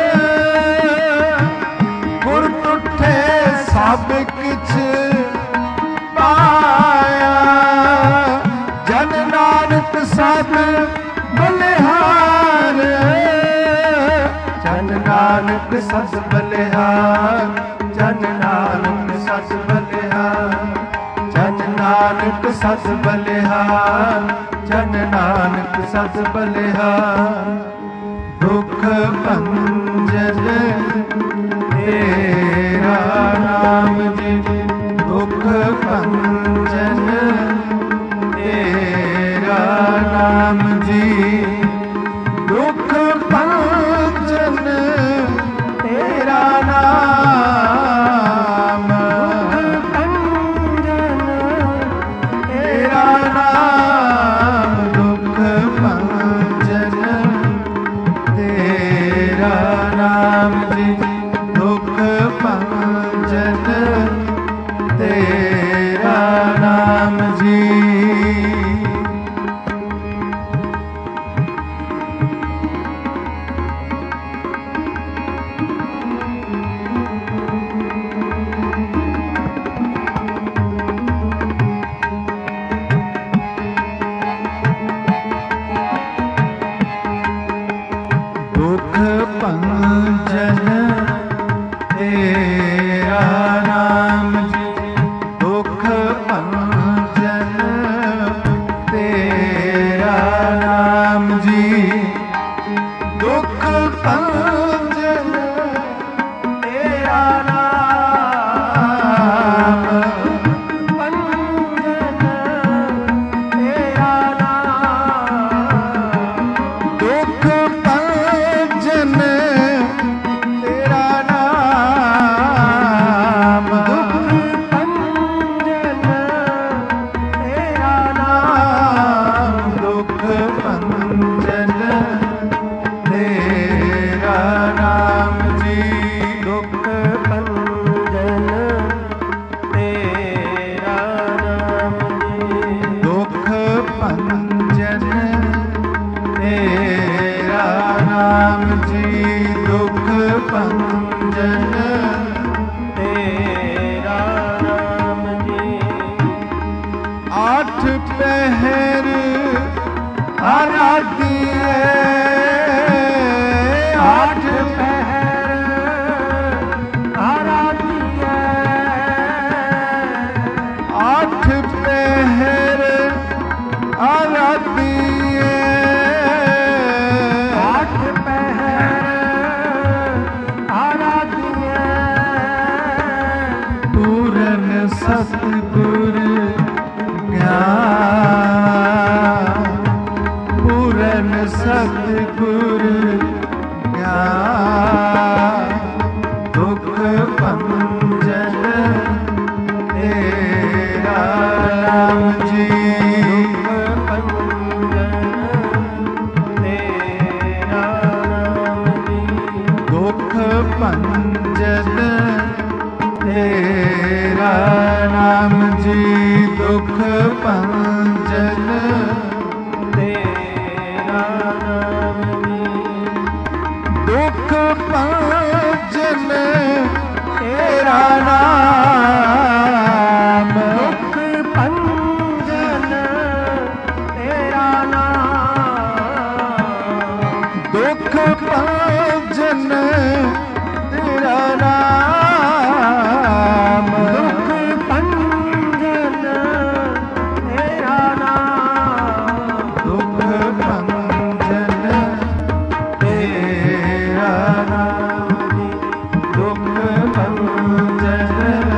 गुर टुठे सब किछ पाया जन नानक सब बलिहार जन नानक सस बलिहार जन नानक सस बलिहार जन नानक सस बलिहार जन नानक सस बलिहार दुख भंजन तेरा नाम जी दुख भंजन तेरा नाम जी दुख भंजन तेरा नाम तेरा नाम दुख भंजन तेरा नाम जी दुख भंजन तेरा नाम जी दुख भंजन तेरा नाम जी दुख भंजन तेरा नाम जी दुख भंजन तेरा नाम भंजन तेरा नाम दुख भंजन तेरा नाम दुख भंजन तेरा नाम दुख भंजन तेरा नाम जी दुख भंजन तेरा नाम जी दुख भंजन तेरा नाम जी दुख भंजन तेरा नाम जी आठ पहर आराधिए आठ पहर आराधिए आठ पहर आराधिए आठ पहर आराधिए भंजन तेरा नाम जी दुख भंजन तेरा नाम दुख भंजन तेरा नाम दुख भंजन तेरा नाम दुख भंजन तेरा नाम दुख भंजन तेरा नाम दुख भंजन तेरा नाम दुख भंजन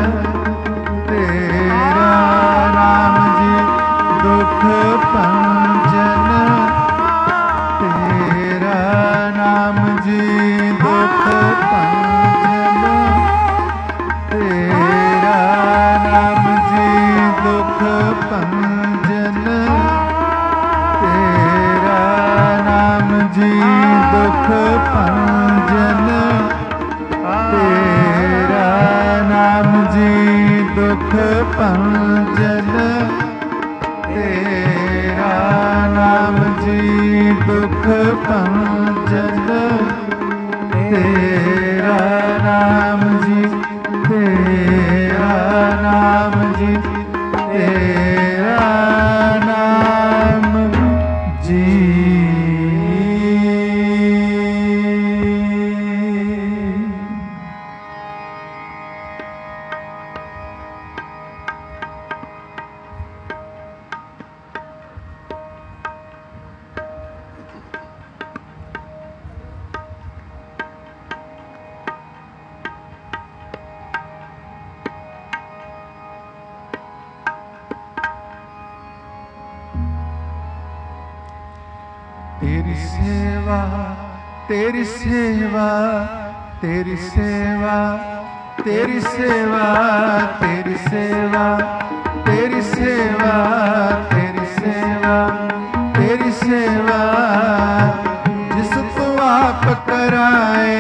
तेरा नाम जी दुख भंजन तेरा नाम जी दुख भंजन तेरा नाम जी दुख भंजन तेरा नाम जी दुख भंजन तेरा नाम जी दुख भंजन तेरा नाम जी दुख भंजन तेरा नाम जी तेरा नाम जी तेरा नाम जी तेरी सेवा तेरी सेवा तेरी सेवा तेरी सेवा तेरी सेवा तेरी सेवा तेरी सेवा तेरी सेवा जिस तू आप कराए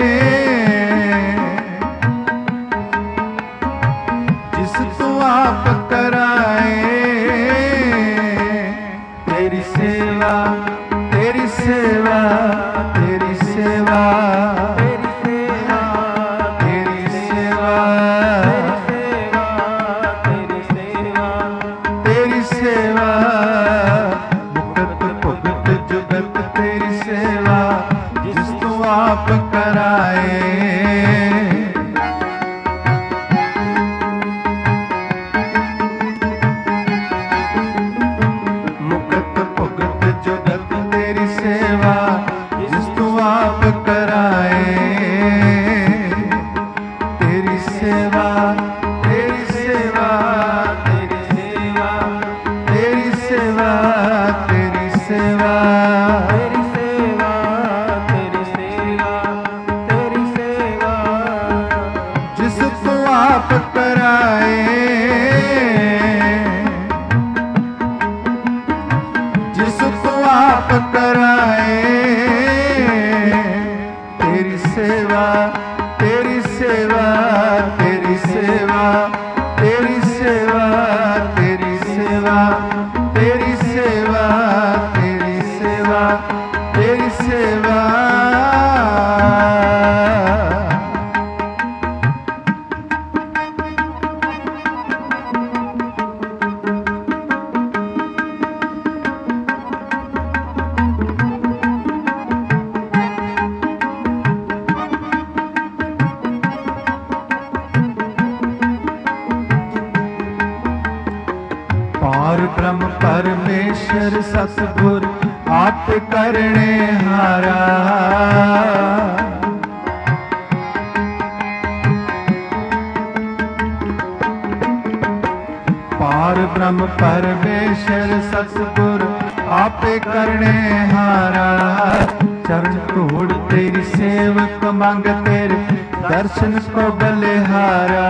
जिस तू आप कराए तेरी सेवा तेरी सेवा तेरी सेवा तेरी सेवा तेरी सेवा तेरी सेवा मुकत भुगत जुगत तेरी सेवा जिस तू आप कराए ब्रह्म परमेश्वर सतगुर आप करने हारा पार ब्रह्म परमेश्वर सतगुर आप करने हारा चरण धूड़ तेरी सेवक मंग तेरे दर्शन को बलिहारा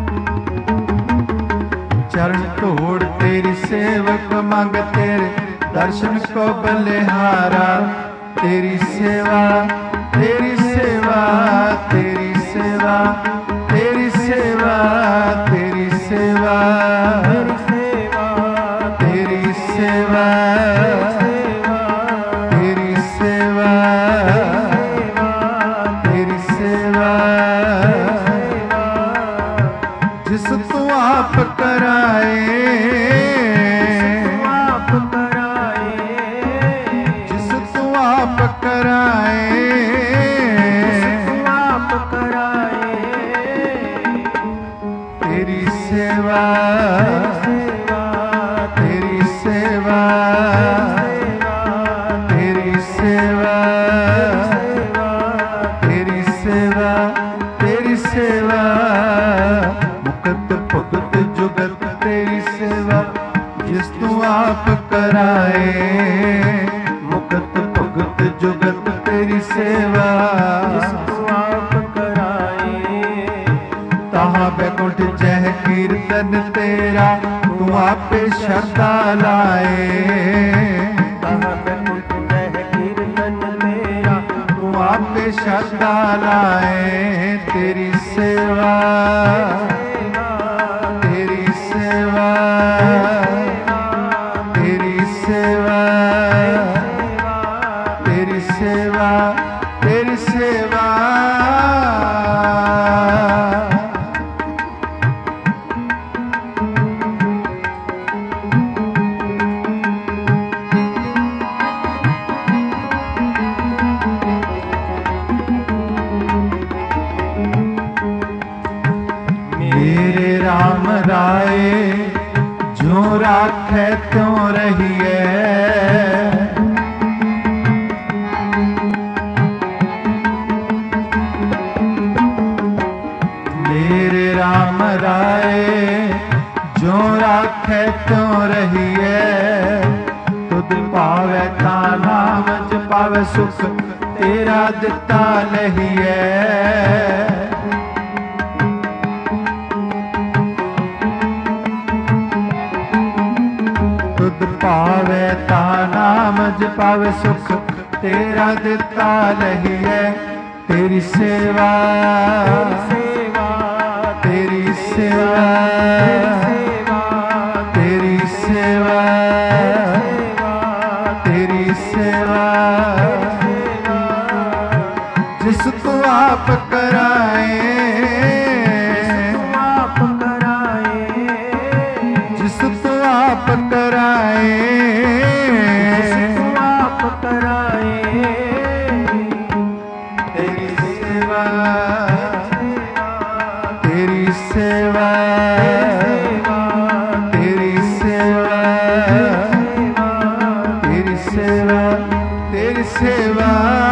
चरण तोड़ तेरी सेवक मंग तेरे दर्शन को बलिहारा। तेरी सेवा तेरी सेवा तेरी सेवा तेरी सेवा तेरी सेवा तेरी सेवा तेरी सेवा तेरी सेवा जिस तू आप कराए जिस तू आप कराए तेरी सेवा तेरी सेवा तेरी सेवा तेरी सेवा तेरी सेवा मुकत भुगत जुगत तेरी सेवा जिस तू आप कराए। मुकत भुगत जुगत तेरी सेवा जिस तू आप कराए। तहाँ बैकुंठ जह कीर्तन तेरा तू आपे शरदा लाए। तहाँ बैकुंठ जह कीर्तन तेरा तू आपे शरदा लाए। तेरी सेवा तेरी सेवा तेरी सेवा तेरी सेवा तेरी सेवा मेरे राम राय जो राखे त्यों रहिए। मेरे राम राय जो राखे त्यों रहिए। तुद पावे ता नाम जपावे सुख तेरा दिता लहिए। पावे ता नाम जपावे सुख तेरा दिता लहिए। तेरी सेवा तेरी सेवा तेरी सेवा तेरी सेवा जिस तू आप कराए। जिस तू आप कराए। तेरी सेवा तेरी सेवा तेरी सेवा तेरी सेवा तेरी सेवा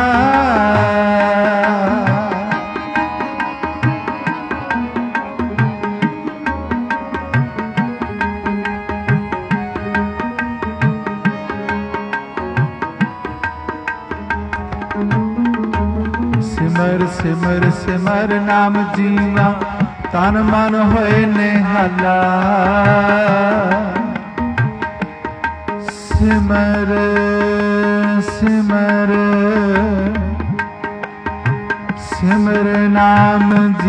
सिमर सिमर सिमर नाम जीवा तन मन होए निहाला। सिमर सिमर सिमर नाम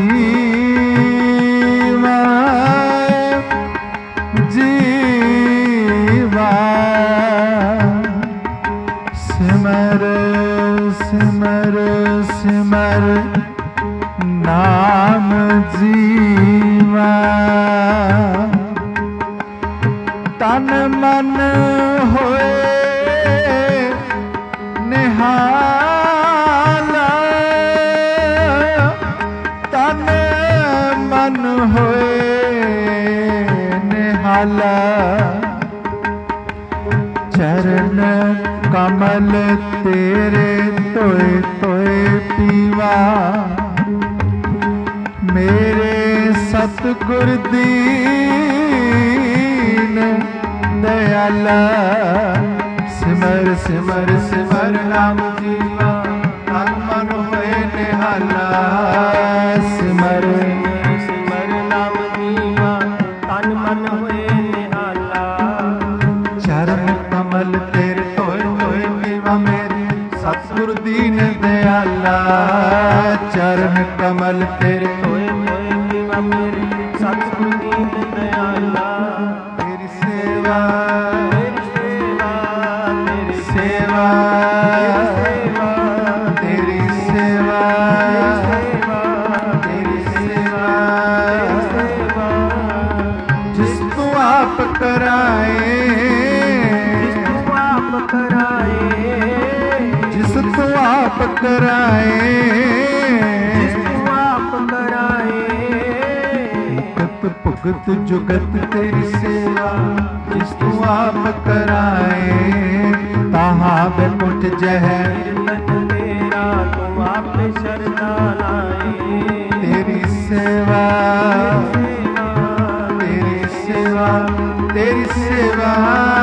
जीवा जीवा। सिमर सिमर सिमर नाम जीवा। तन मन होए निहाला। तन मन होए निहाला। चरण कमल तेरे तोए तोए पीवा। मेरे सतगुर दीन दयाला। सिमर सिमर सिमर नाम जीवा तन मन होए निहाला। सिमर सिमर नाम जीवा तन मन होए निहाला। चरण कमल तेरे ਚਰਨ ਕਮਲ ਤੇਰੇ ਹੋਏ ਹੋਏ ਦੀਵਾ ਮੇਰੇ ਸਤਿਗੁਰ ਦੀਨ ਦਇਆਲਾ ਤੇਰੀ ਸੇਵਾ ਤੇਰੀ ਸੇਵਾ ਤੇਰੀ ਸੇਵਾ ਤੇਰੀ ਸੇਵਾ ਤੇਰੀ ਸੇਵਾ ਜਿਸ ਤੂੰ ਆਪ ਕਰਾਏ ਜਿਸ ਤੂੰ ਆਪ ਕਰਾਏ ਜਿਸ ਤੂੰ ਆਪ ਕਰਾਏ ਜਿਸ ਤੂੰ ਆਪ ਕਰਾਏ ਮੁਕਤ ਭੁਗਤ ਜੁਗਤ ਤੇਰੀ ਸੇਵਾ ਜਿਸ ਤੂੰ ਆਪ ਕਰਾਏ ਤਾਹਾਂ ਬੈਕੁੰਠ ਜਹੈ ਕੀਰਤਨ ਤੇਰਾ ਤੂੰ ਆਪੇ ਸ਼ਰਧਾ ਲਾਏ ਤੇਰੀ ਸੇਵਾ ਤੇਰੀ ਸੇਵਾ ਤੇਰੀ ਸੇਵਾ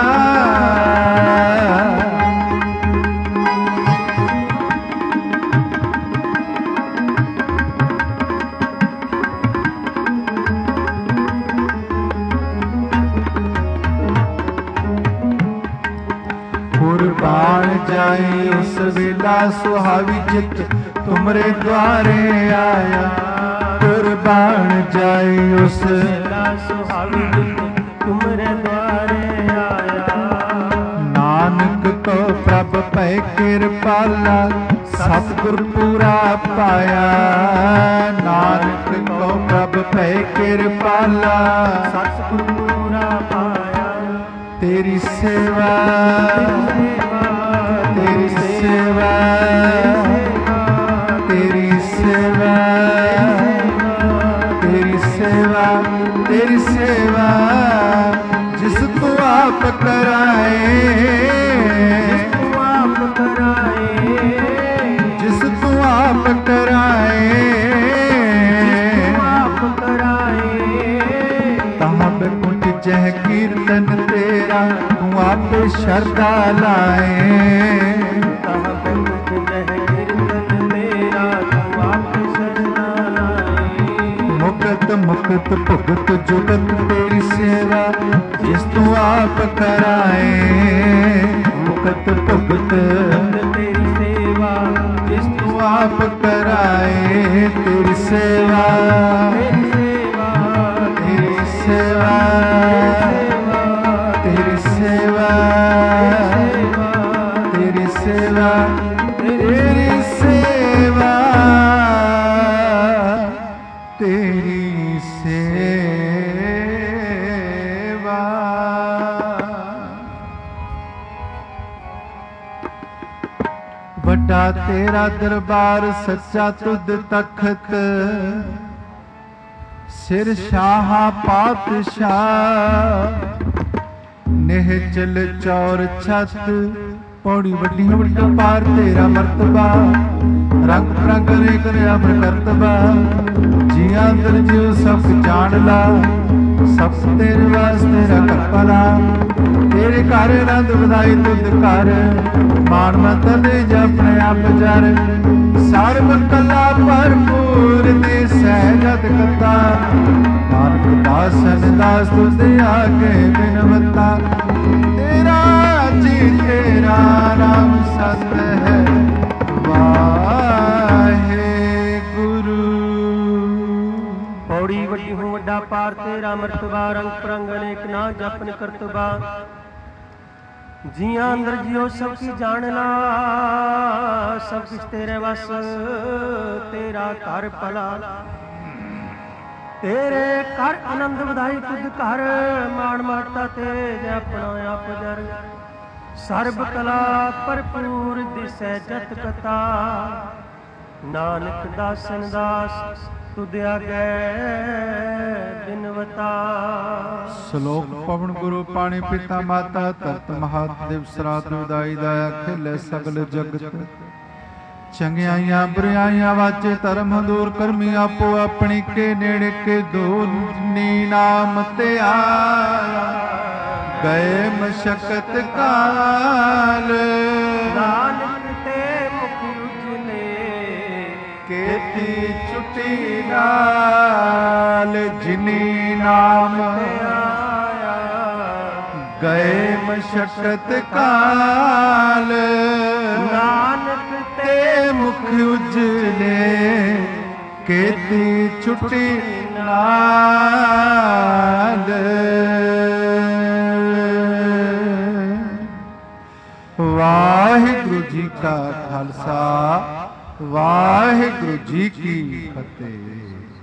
कुर्बान जाए उस वेला सुहावी चित तुमरे द्वारे आया कुर्बान जाए उस ला सुहावी जित तुमरे द्वारे आया नानक को प्रभ पै कृपाला सतगुर पूरा पाया नानक को प्रभ पै कृपाला सतगुर पूरा पाया तेरी सेवा तेरी सेवा तेरी सेवा तेरी सेवा तेरी सेवा जिस तू आप कराए तू आप कराए जिस तू आप कराए आप कराए तहाँ बैकुंठ जह कीर्तन तेरा तू आप शरदा लाए तहाँ बैकुंठ जह कीर्तन तेरा तू आप शरधा लाए मुकत मुकत भुगत जुगत तेरी सेवा जिस तू आप कराए मुकत भुगत तेरी सेवा जिस तू आप कराए तेरी सेवा तेरी सेवा तेरी सेवा तेरी सेवा तेरी सेवा तेरी सेवा ਵੱਡਾ ਤੇਰਾ ਦਰਬਾਰ ਸੱਚਾ ਤੁਧ ਤਖਤ ਸਿਰ ਸ਼ਾਹਾ ਪਾਤਸ਼ਾਹ ਨਿਹਚਲ ਚੌਰ ਛੱਤ ਪੌੜੀ ਵੱਡੀਆਂ ਵੱਡੀਆਂ ਪਾਰ ਤੇਰਾ ਮਰਤਬਾ ਰੰਗ ਰੰਗ ਅਨੇਕ ਅਮਰ ਕਰਤਬਾ ਜੀਆਂ ਅੰਦਰ ਜਿਉ ਸਭ ਜਾਣ ਲਾ ਸਭ ਤੇਰੇ ਵਾਸਤੇ ਰੱਖ ਭਲਾ ਤੇਰੇ ਘਰ ਆਨੰਦ ਵਧਾਈ ਤੁਧ ਘਰ ਮਾਣ ਮਤ ਦੇ ਜਪਨੇ ਆਪ ਜਰ ਸਰਬ ਕਲਾ ਭਰਪੂਰ ਦੇ ਸਹਿਜਤ ਕਤਾ ਨਾਨਕ ਦਾਸਨ ਦਾਸ ਤੁਧ ਆਗੇ ਬਿਨਵਤਾ ਤੇਰਾ ਜੀ ਤੇਰਾ ਨਾਮ ਸਤ ਹੈ ਪੌੜੀ ਵੱਡੀ ਹੋ ਵੱਡਾ ਪਾਰ ਤੇਰਾ ਮਰਤਬਾ ਰੰਗ ਪ੍ਰੰਗ ਅਨੇਕ ਨਾ ਜਪਨ ਕਰਤਬਾ ਜੀਆਂ ਅੰਦਰ ਜਿਉ ਸਭ ਕੀ ਜਾਣਨਾ ਸਭ ਕੁਛ ਤੇਰੇ ਵਸ ਤੇਰਾ ਘਰ ਭਲਾ ਤੇਰੇ ਘਰ ਆਨੰਦ ਵਧਾਈ ਤੁਧ ਘਰ ਮਾਣ ਮਰਤਾ ਤੇਜ ਆਪਣਾ ਆਪ ਜਰ ਸਰਬ ਕਲਾ ਭਰਪੂਰ ਦਿਸੈ ਜਤ ਕਤਾ ਨਾਨਕ ਦਾਸਨ ਦਾਸ ਤੁਧ ਆਗੇ ਬਿਨਵਤਾ ਸ਼ਲੋਕ ਪਵਨ ਗੁਰੂ ਪਾਣੀ ਪਿਤਾ ਮਾਤਾ ਧਰਤ ਮਹਾਤ ਦਿਵ ਸਰਾਤ ਉਦਾਈ ਦਾਇਆ ਖਿਲੇ ਸਗਲ ਜਗਤ ਚੰਗਿਆਈਆਂ ਬੁਰਾਈਆਂ ਵਾਚੇ ਧਰਮ ਦੂਰ ਕਰਮੀ ਆਪੋ ਆਪਣੀ ਕੇ ਨੇੜੇ ਕੇ ਦੋਨੀ ਨਾਮ ਤੇ ਆਇਆ ਗਏ ਮਸ਼ਕਤ ਕਾਲ ਨਾਨਕ ਤੇ ਮੁਖ ਉਜਲੇ ਕੀਤੀ ਛੁੱਟੀ ਨਾਲ ਜਿਨੀ ਨਾਮ ਤੇ ਆਇਆ ਗਏ ਮਸ਼ਕਤ ਕਾਲ, ਨਾਨਕ ਤੇ ਮੁਖ ਉਜਲੇ ਕੀਤੀ ਛੁੱਟੀ ਨਾਲ। ਵਾਹਿਗੁਰੂ ਜੀ ਕਾ ਖਾਲਸਾ, ਵਾਹਿਗੁਰੂ ਜੀ ਕੀ ਫਤਿਹ।